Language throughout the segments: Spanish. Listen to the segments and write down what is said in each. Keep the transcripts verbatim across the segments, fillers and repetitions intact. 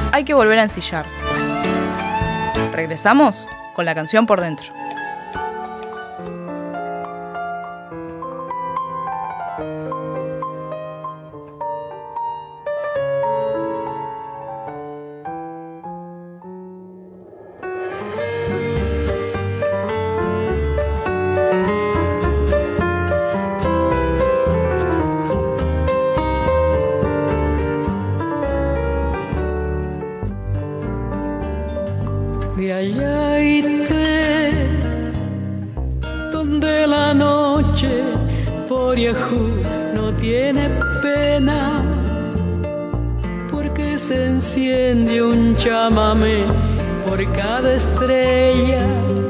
hay que volver a ensillar. Regresamos con la canción por dentro. De allá irte, donde la noche por Yahoo no tiene pena, porque se enciende un chamamé por cada estrella.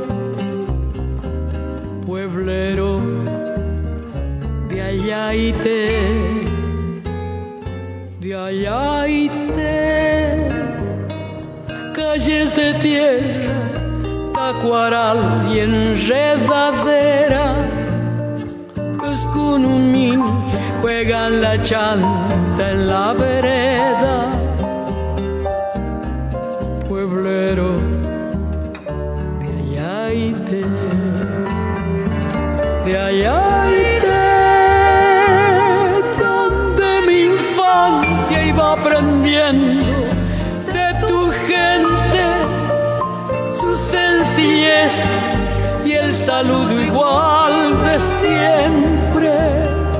Pueblero de allá irte, de allá irte, calles de tierra, tacuaral y enredadera. Los cunumín juegan la chanta en la vereda. Pueblero de allá y te, de allá y te, donde mi infancia iba aprendiendo su sencillez y el saludo igual de siempre.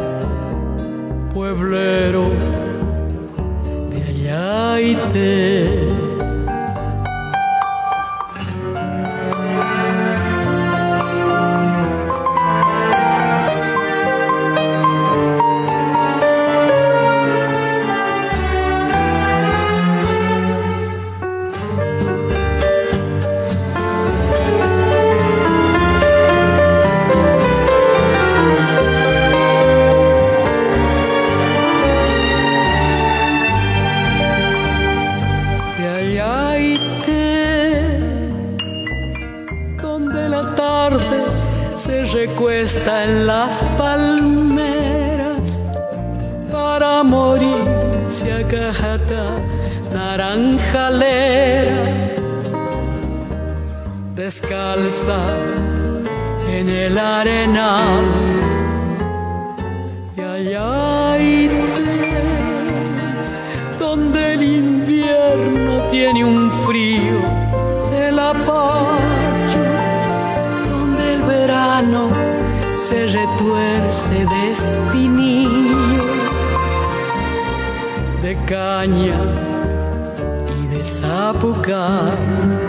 Pueblero de allá y te. Recuesta en las palmeras para morirse a cajata naranjalera, descalza en el arenal. Y allá irte, donde el invierno tiene un frío de la paz, verano se retuerce de espinillo, de caña y de zapucar.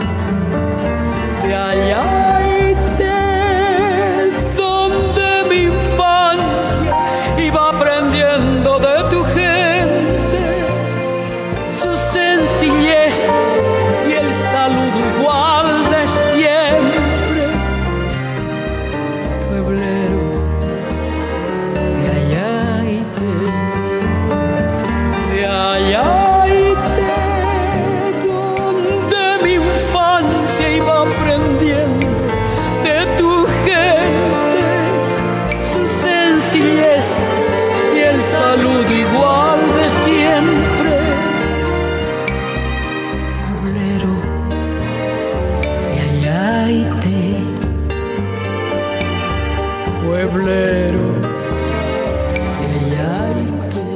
De allá y de donde mi infancia iba aprendiendo de tu gente, su sencillez y el saludo igual de siempre. Y el saludo igual de siempre. Pueblero de allá y te, pueblero de allá y te,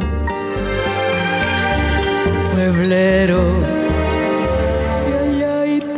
pueblero de allá y te.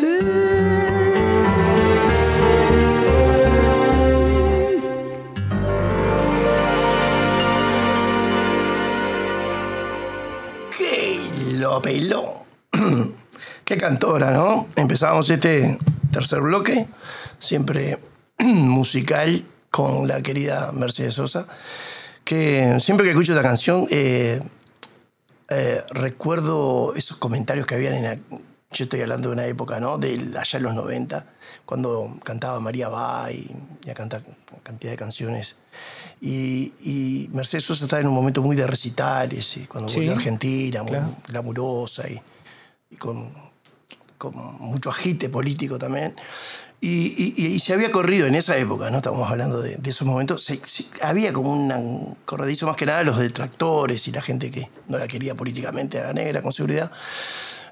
Lo peló. Qué cantora, ¿no? Empezábamos este tercer bloque, siempre musical, con la querida Mercedes Sosa, que siempre que escucho esta canción eh, eh, recuerdo esos comentarios que habían en la, yo estoy hablando de una época, ¿no? De allá en los noventa, cuando cantaba María Bay y cantaba cantidad de canciones. Y, y Mercedes Sosa estaba en un momento muy de recitales, y cuando sí, volvió a Argentina, muy claro, glamurosa y, y con, con mucho agite político también. Y, y, y se había corrido en esa época, ¿no? Estamos hablando de, de esos momentos. Se, se, había como una, un corredizo, más que nada los detractores y la gente que no la quería políticamente, a la negra, con seguridad.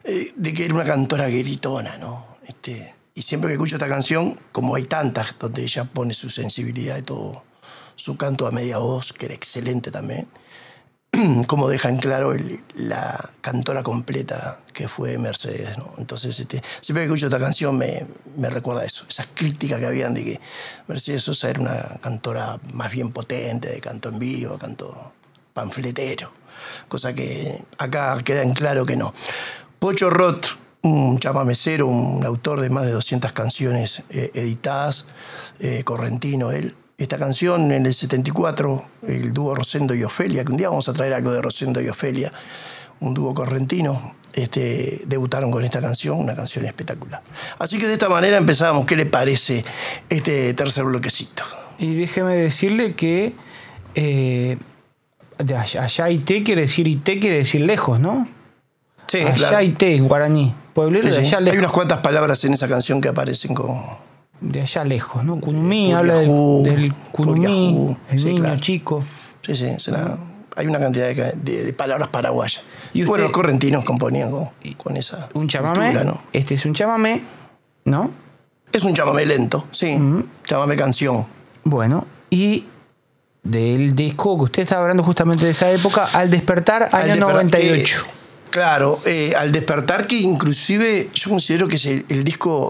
eh, de que era una cantora gritona, ¿no? Este, y siempre que escucho esta canción, como hay tantas donde ella pone su sensibilidad y todo, su canto a media voz, que era excelente también, como deja en claro el, la cantora completa que fue Mercedes, ¿no? Entonces, este, siempre que escucho esta canción me, me recuerda eso, esas críticas que habían de que Mercedes Sosa era una cantora más bien potente, de canto en vivo, canto panfletero, cosa que acá queda en claro que no. Pocho Roth, un chamamecero, un autor de más de doscientas canciones eh, editadas, eh, correntino él. Esta canción en el setenta y cuatro, el dúo Rosendo y Ofelia, que un día vamos a traer algo de Rosendo y Ofelia, un dúo correntino, este, debutaron con esta canción, una canción espectacular. Así que de esta manera empezábamos. ¿Qué le parece este tercer bloquecito? Y déjeme decirle que eh, de allá, allá Ité quiere decir Ité quiere decir lejos, ¿no? Sí, allá claro. Ité, en guaraní. Pueblero Sí, de sí. allá lejos. Hay unas cuantas palabras en esa canción que aparecen con... De allá lejos, ¿no? Kunumí, Eh, habla del, Puriajú, del Kunumí, Puriajú, el sí, niño claro. chico. Sí, sí, es una- hay una cantidad de, de- de palabras paraguayas. ¿Y usted- bueno, los correntinos componían con, con esa Un chamamé. cultura, ¿no? Este es un chamamé, ¿no? Es un chamamé lento, sí. Chamamé canción. Bueno, y del disco que usted estaba hablando justamente de esa época, Al Despertar, Al año despertar, noventa y ocho. que, claro, eh, Al Despertar, que inclusive yo considero que es el, el disco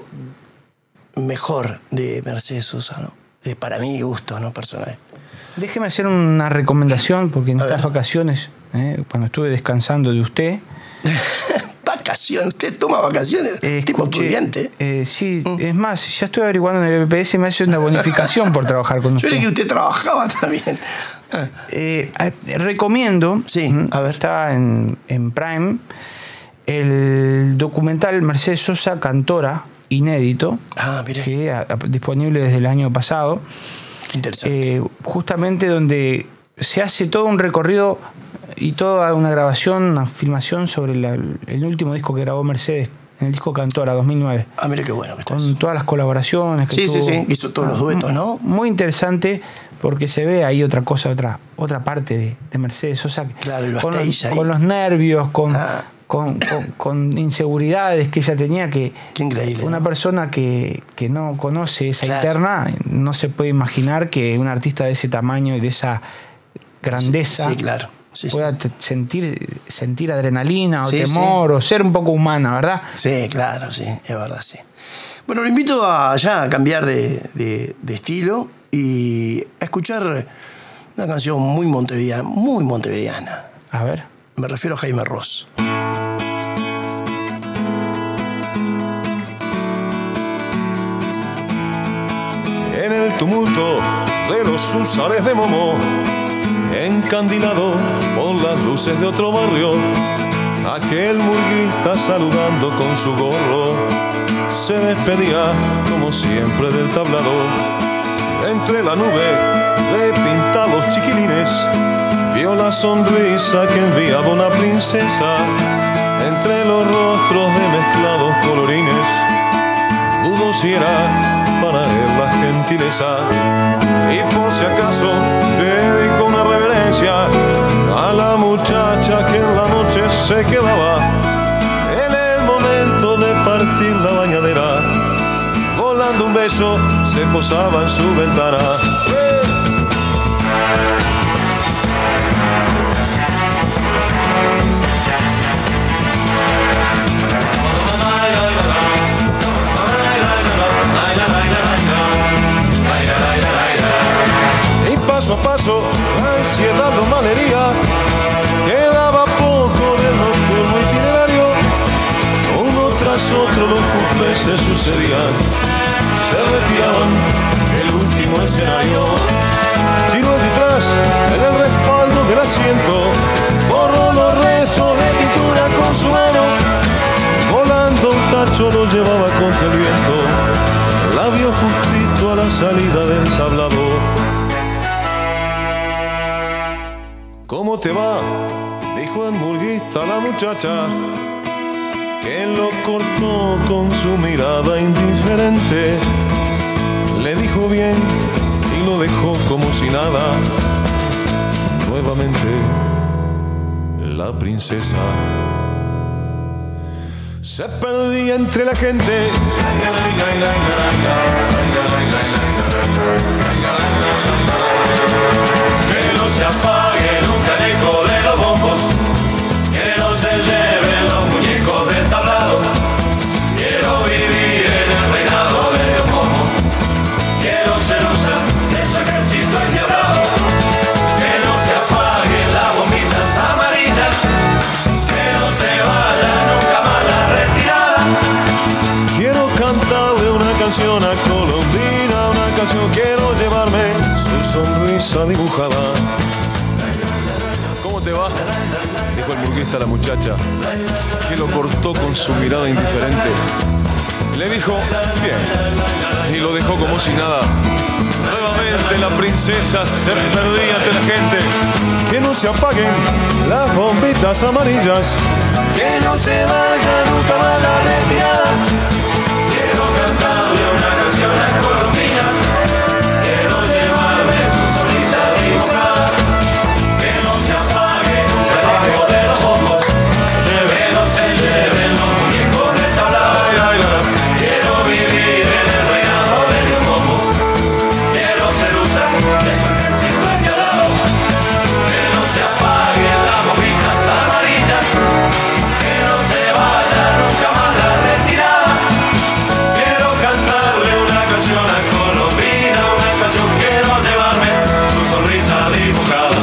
mejor de Mercedes Sosa, ¿no? Eh, para mi gusto, ¿no? Personal. Déjeme hacer una recomendación, porque en A estas ver. vacaciones, eh, cuando estuve descansando de usted, Vacaciones, usted toma vacaciones, eh, tipo escuché- estudiante. eh, sí, es más, ya estoy averiguando en el B P S, me hace una bonificación por trabajar con Yo usted. creí que usted trabajaba también. Eh, eh, recomiendo, Sí, mm, a ver. está en, en Prime, el documental Mercedes Sosa Cantora, inédito, Ah, mire, que a- a- disponible desde el año pasado, qué interesante. eh, justamente donde se hace todo un recorrido y toda una grabación, una filmación sobre la- el último disco que grabó Mercedes, en el disco Cantora dos mil nueve. Ah, mire qué bueno que está Con eso. todas las colaboraciones que Sí, sí, tuvo. sí, hizo todos los duetos, ¿no? Muy interesante, porque se ve ahí otra cosa, otra, otra parte de, de Mercedes Sosa. Claro, el con, los, backstage ahí. con los nervios, con, Ah. con, con- con inseguridades que ella tenía, que Qué increíble, una ¿no? persona que, que no conoce esa Claro. interna no se puede imaginar que un artista de ese tamaño y de esa grandeza Sí, claro. Sí, sí. pueda te- sentir, sentir adrenalina o Sí, temor o ser un poco humana, ¿verdad? Sí, claro, sí, es verdad, sí. Bueno, lo invito a ya a cambiar de, de- de estilo y a escuchar una canción muy montevideana, muy montevideana. A ver. Me refiero a Jaime Ross. En el tumulto de los húsares de Momo, encandilado por las luces de otro barrio, aquel murguista saludando con su gorro se despedía como siempre del tablado. Entre la nube de pintados chiquilines vio la sonrisa que enviaba una princesa. Entre los rostros de mezclados colorines dudo si era para él la gentileza. Y por si acaso dedico una reverencia a la muchacha que en la noche se quedaba en el momento de partir la bañadera, volando un beso se posaba en su ventana. Y paso a paso la ansiedad lo malhería, quedaba poco del nocturno itinerario. Uno tras otro los cumples se sucedían, se retiraban el último escenario. Tiró el disfraz en el respaldo del asiento, borró los restos de pintura con su mano, volando un tacho lo llevaba contra el viento, la vio justito a la salida del tablado. ¿Cómo te va?, dijo el murguista a la muchacha, que lo cortó con su mirada indiferente. Le dijo bien y lo dejó como si nada. Nuevamente la princesa. se perdía entre la gente. Que no se apague nunca el eco de los bombos, que no se lleven los muñecos del tablado. Quiero vivir en el reinado de Dios Momo, quiero ser usa de su ejército endiablado. Que no se apaguen las bombitas amarillas, que no se vaya nunca más la retirada. Quiero cantarle una canción a Colombina, una canción, quiero llevarme su sonrisa dibujada. ¿Cómo te va?, dijo el murguista a la muchacha, que lo cortó con su mirada indiferente. Le dijo, bien, y lo dejó como si nada. Nuevamente la princesa se perdía ante la gente. Que no se apaguen las bombitas amarillas, que no se vaya nunca más la retirada. Quiero cantarle una canción a Colombina, quiero llevarme su sonrisa dibujada. Que no se apague nunca el eco de los bombos, que no se lleven los muñecos del tablado. Quiero vivir en el reinado de Dios Momo, quiero ser usa de su ejército endiablado. Que no se apaguen las bombitas amarillas, que no se vaya nunca más la retirada. Quiero cantarle una canción a Colombina, una canción, quiero llevarme su sonrisa dibujada.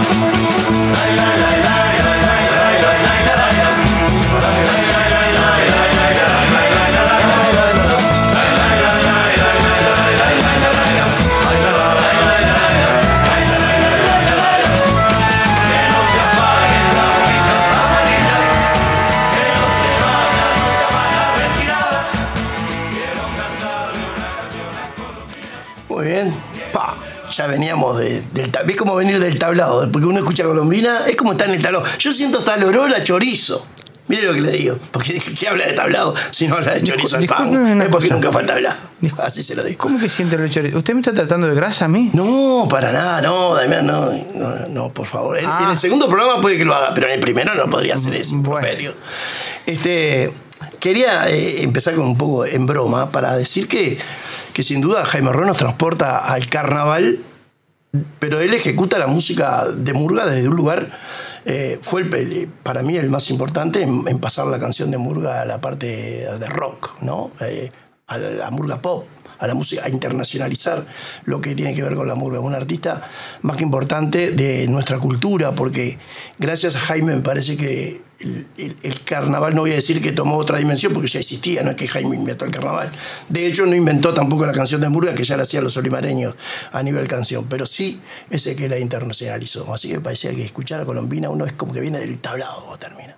Muy bien. Pa. Ya veníamos de, del tablado. ¿Ves cómo venir del tablado? Porque uno escucha Colombina, es como estar en el tablado. Yo siento hasta el olor a chorizo. Mire lo que le digo. Porque ¿qué habla de tablado si no habla de chorizo al pan? Es porque nunca falta hablar. Así se lo digo. ¿Cómo que siente el chorizo? ¿Usted me está tratando de grasa a mí? No, para nada, no, Damián, no, no, no, por favor. En, Ah. en el segundo programa puede que lo haga, pero en el primero no podría hacer ese Bueno. improperio. Este, quería eh, empezar con un poco en broma para decir que, que sin duda Jaime Ross nos transporta al carnaval, pero él ejecuta la música de murga desde un lugar, eh, fue el, para mí el más importante en, en pasar la canción de murga a la parte de rock, ¿no? Eh, a la, la murga pop, a la música, a internacionalizar lo que tiene que ver con la murga. Un artista más que importante de nuestra cultura, porque gracias a Jaime me parece que el, el, el carnaval, no voy a decir que tomó otra dimensión, porque ya existía, no es que Jaime inventó el carnaval. De hecho, no inventó tampoco la canción de murga, que ya la hacían los olimareños a nivel canción, pero sí ese que la internacionalizó. Así que parecía que escuchar a Colombina uno es como que viene del tablado o termina.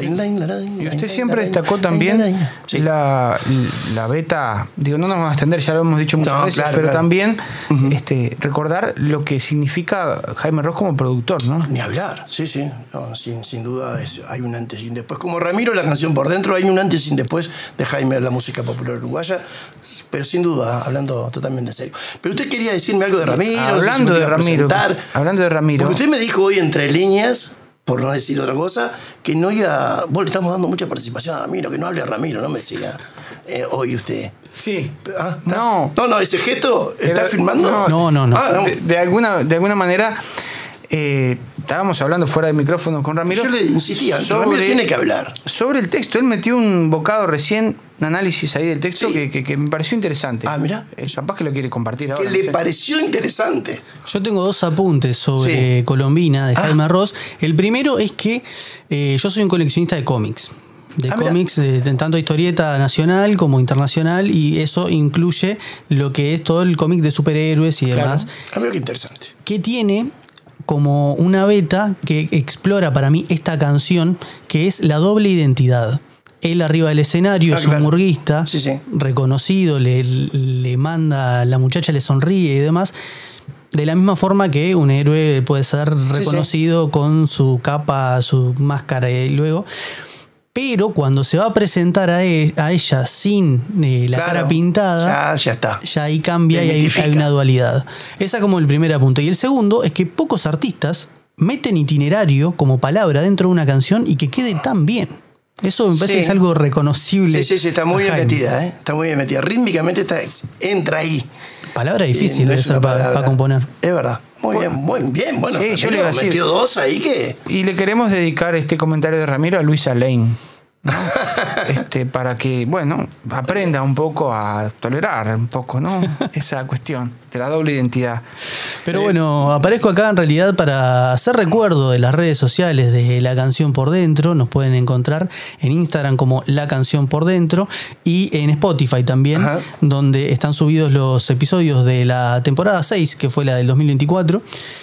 Y usted siempre destacó también sí. la, la beta, digo, no nos vamos a extender, ya lo hemos dicho muchas no, veces, claro, pero claro. también uh-huh. este, recordar lo que significa Jaime Ross como productor, ¿no? Ni hablar, sí, sí, no, sin, sin duda es, hay un antes y un después. Como Ramiro, la canción Por Dentro, hay un antes y un después de Jaime, la música popular uruguaya, pero sin duda, hablando totalmente en serio. Pero usted quería decirme algo de Ramiro. Hablando si de Ramiro, hablando de Ramiro. Porque usted me dijo hoy entre líneas, por no decir otra cosa, que no iba... Vos le estamos dando mucha participación a Ramiro, que no hable a Ramiro, no me siga eh, hoy usted. Sí. ¿Ah, no. No, no, ese gesto, ¿está Era, filmando? No, no, no. no. Ah, no. De, de, alguna, de alguna manera, eh, estábamos hablando fuera de micrófono con Ramiro. Yo le insistía, sobre, Ramiro tiene que hablar. Sobre el texto, él metió un bocado recién, un análisis ahí del texto sí. que, que, que me pareció interesante. Ah, mira. Eh, capaz que lo quiere compartir ahora. Que le no sé. pareció interesante. Yo tengo dos apuntes sobre sí. Colombina de ah. Jaime Ross. El primero es que eh, yo soy un coleccionista de cómics. De ah, cómics, de, de tanto historieta nacional como internacional, y eso incluye lo que es todo el cómic de superhéroes y demás. Claro. Ah, mira qué interesante. Que tiene como una beta que explora para mí esta canción, que es la doble identidad. Él arriba del escenario ah, es claro. un murguista sí, sí. reconocido, le, le manda, la muchacha le sonríe y demás. De la misma forma que un héroe puede ser reconocido sí, sí. con su capa, su máscara y luego... Pero cuando se va a presentar a, e- a ella sin eh, la claro, cara pintada, ya, ya está. Ya ahí cambia y hay, hay una dualidad. Esa como el primer apunte. Y el segundo es que pocos artistas meten itinerario como palabra dentro de una canción y que quede tan bien. Eso me parece sí. que es algo reconocible. Sí, sí, sí, está muy bien metida, ¿eh? Está muy bien metida. Rítmicamente está, entra ahí. Palabra difícil de ser para componer. Es verdad. Muy bien, muy bien. Bueno, sí, yo le iba a decir, metió dos ahí que... Y le queremos dedicar este comentario de Ramiro a Luisa Lane. ¿No? este, para que, bueno, aprenda un poco a tolerar un poco, ¿no? Esa cuestión de la doble identidad. Pero bueno, aparezco acá en realidad para hacer recuerdo de las redes sociales de La Canción por Dentro. Nos pueden encontrar en Instagram como La Canción por Dentro y en Spotify también, Ajá. donde están subidos los episodios de la temporada seis, que fue la del dos mil veinticuatro.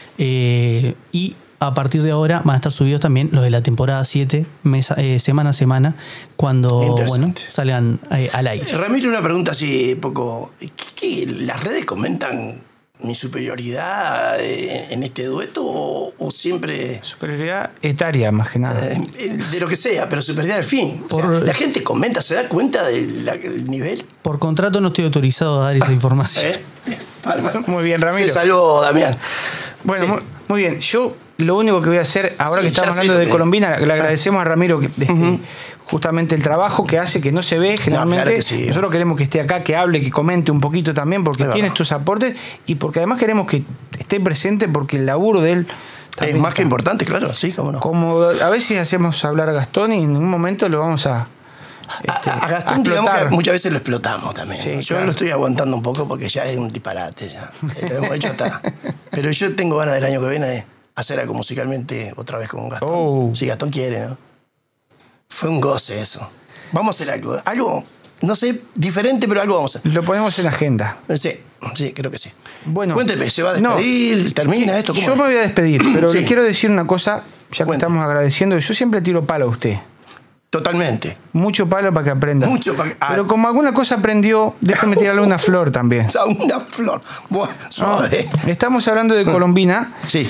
Eh, y a partir de ahora van a estar subidos también los de la temporada siete, mesa, eh, semana a semana, cuando bueno, salgan eh, al aire. Ramiro, una pregunta así, poco. ¿Qué, qué, ¿Las redes comentan mi superioridad en este dueto o, o siempre...? Superioridad etaria, más que nada. Eh, de lo que sea, pero superioridad al fin. Por, o sea, la gente comenta, ¿se da cuenta del nivel? Por contrato no estoy autorizado a dar esa información. ¿Eh? Muy bien, Ramiro. Se salvó, Damián. Bueno, sí. muy, muy bien. Yo lo único que voy a hacer, ahora sí, que estamos hablando de que... Colombina, le agradecemos a Ramiro que, este, uh-huh. justamente el trabajo que hace, que no se ve generalmente. No, claro que sí. Nosotros queremos que esté acá, que hable, que comente un poquito también, porque tiene estos aportes y porque además queremos que esté presente porque el laburo de él es más está. que importante, claro, sí, cómo no. Como a veces hacemos hablar a Gastón y en un momento lo vamos a... Este, a, a Gastón, a digamos que muchas veces lo explotamos también. Sí, yo claro. lo estoy aguantando un poco porque ya es un disparate. Ya. Lo hemos hecho hasta. Pero yo tengo ganas del año que viene de hacer algo musicalmente otra vez con Gastón. Oh. Si Gastón quiere, ¿no? Fue un goce eso. Vamos a hacer algo. Algo, no sé, diferente, pero algo vamos a hacer. Lo ponemos en agenda. Sí, sí, creo que sí. Bueno, cuénteme, ¿se va a despedir? No, ¿termina esto? ¿Cómo yo es? me voy a despedir, pero sí. le quiero decir una cosa, ya que Cuente. estamos agradeciendo. Yo siempre tiro palo a usted. Totalmente. Mucho palo para que aprenda. Mucho para que... ah. Pero como alguna cosa aprendió, déjeme tirarle una flor también. Una flor. Bueno, suave. No, estamos hablando de Colombina. Sí.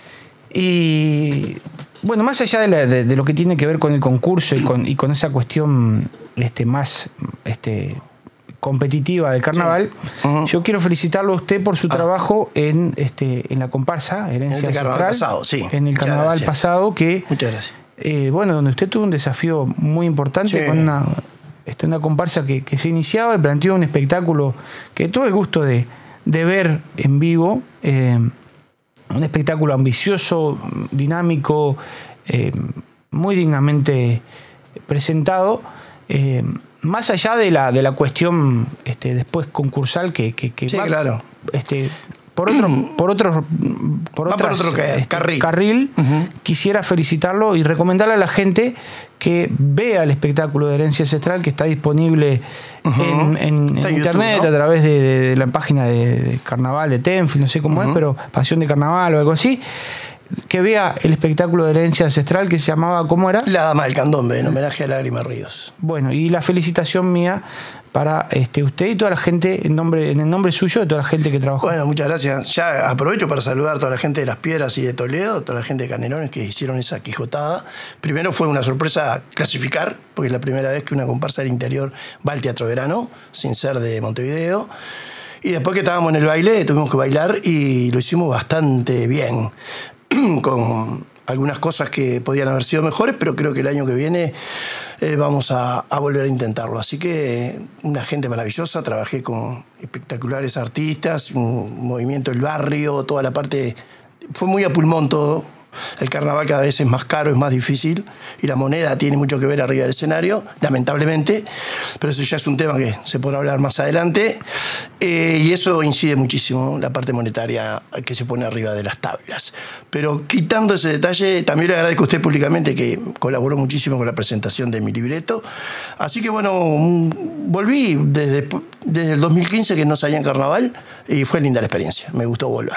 Y bueno, más allá de, la, de, de lo que tiene que ver con el concurso y con, y con esa cuestión este, más este, competitiva del carnaval, sí. uh-huh. yo quiero felicitarlo a usted por su ah. trabajo en, este, en la comparsa Herencia en el carnaval Central, pasado, sí. En el carnaval pasado, que... Muchas gracias. Eh, bueno, donde usted tuvo un desafío muy importante sí. con una, este, una comparsa que, que se iniciaba y planteó un espectáculo que tuve el gusto de, de ver en vivo, eh, un espectáculo ambicioso, dinámico, eh, muy dignamente presentado, eh, más allá de la, de la cuestión este, después concursal que, que, que sí, va, claro. este, por otro por otro por, otras, por otro que, este, carril, carril uh-huh. quisiera felicitarlo y recomendarle a la gente que vea el espectáculo de Herencia Ancestral, que está disponible uh-huh. en, en, está en internet YouTube, ¿no? a través de, de, de la página de, de Carnaval de Tenfield, no sé cómo uh-huh. es, pero Pasión de Carnaval o algo así, que vea el espectáculo de Herencia Ancestral que se llamaba, ¿cómo era? La Dama del Candombe, en homenaje a Lágrimas Ríos. Bueno, y la felicitación mía para este, usted y toda la gente, en, nombre, en el nombre suyo, de toda la gente que trabajó. Bueno, muchas gracias. Ya aprovecho para saludar a toda la gente de Las Piedras y de Toledo, toda la gente de Canelones que hicieron esa quijotada. Primero fue una sorpresa clasificar, porque es la primera vez que una comparsa del interior va al Teatro Verano, sin ser de Montevideo. Y después que estábamos en el baile, tuvimos que bailar y lo hicimos bastante bien, con algunas cosas que podían haber sido mejores, pero creo que el año que viene eh, vamos a, a volver a intentarlo. Así que una gente maravillosa, trabajé con espectaculares artistas, un movimiento del barrio, toda la parte... Fue muy a pulmón todo. El carnaval cada vez es más caro, es más difícil, y la moneda tiene mucho que ver arriba del escenario, lamentablemente, pero eso ya es un tema que se podrá hablar más adelante, eh, y eso incide muchísimo, la parte monetaria que se pone arriba de las tablas. Pero quitando ese detalle, también le agradezco a usted públicamente que colaboró muchísimo con la presentación de mi libreto, así que bueno, volví desde, desde el dos mil quince que no salía en carnaval, y fue linda la experiencia, me gustó volver.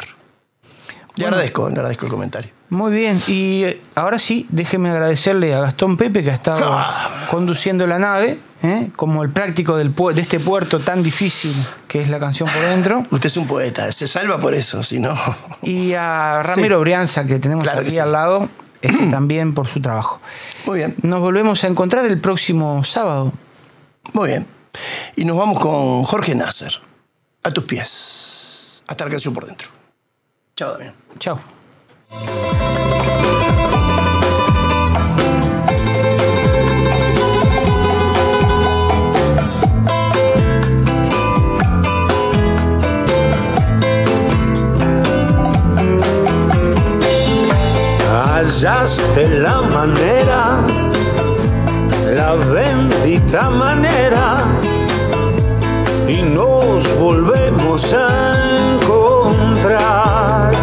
Le bueno, agradezco, le agradezco el comentario. Muy bien, y ahora sí, déjeme agradecerle a Gastón Pepe, que ha estado ah. conduciendo la nave, ¿eh? como el práctico del pu- de este puerto tan difícil que es La Canción por Dentro. Usted es un poeta, se salva por eso, si no... Y a Ramiro sí. Brianza, que tenemos claro aquí que sí. al lado, este, también por su trabajo. Muy bien. Nos volvemos a encontrar el próximo sábado. Muy bien. Y nos vamos con Jorge Nasser, a tus pies, hasta La Canción por Dentro. Chao, Damián. Chao. hallaste la manera, la bendita manera, y nos volvemos a encontrar.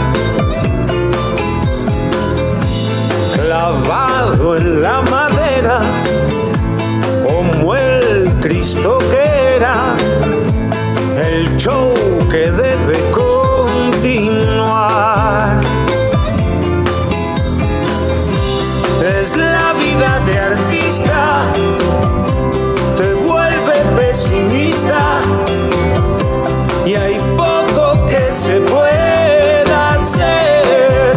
Clavado en la madera, como el Cristo que era, el show que debe continuar. Es la vida de artista, te vuelve pesimista, y hay poco que se pueda hacer.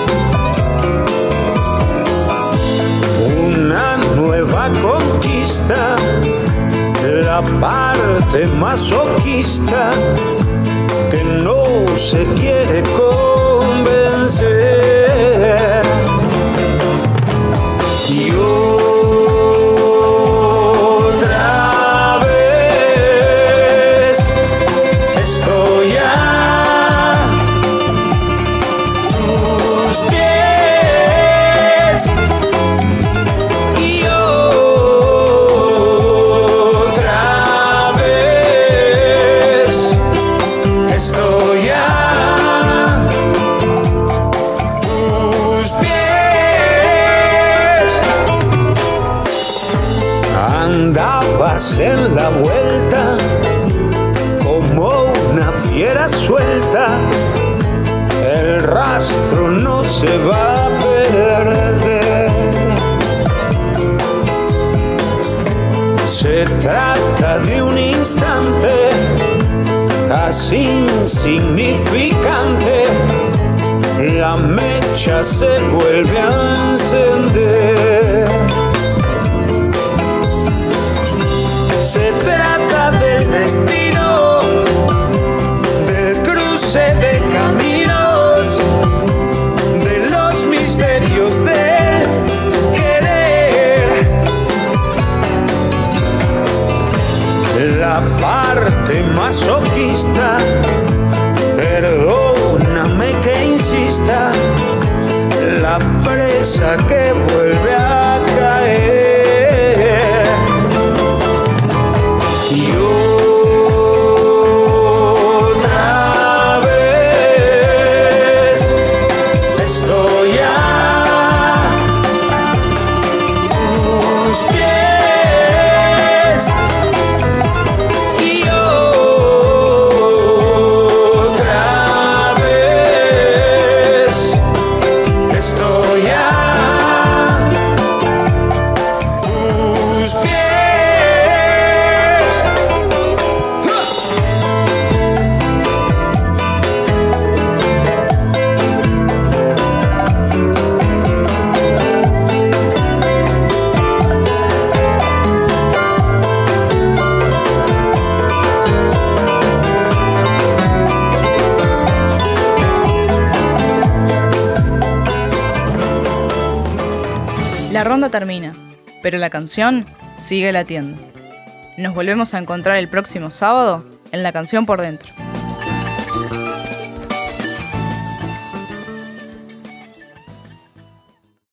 Una nueva conquista, la parte masoquista que no se quiere convencer. Y otra vez estoy a tus pies. Y otra vez estoy a tus pies. Andabas en la vuelta como una fiera suelta, el rastro no se va a perder. Se trata de un instante casi insignificante, la mecha se vuelve a encender. Se trata del destino, del cruce de caminos, de los misterios del querer. La parte masoquista, perdóname que insista, la presa que vuelve a caer. Y otra vez estoy a tus pies. Y otra vez estoy a tus pies. La ronda termina, pero la canción sigue latiendo. Nos volvemos a encontrar el próximo sábado en La Canción por Dentro.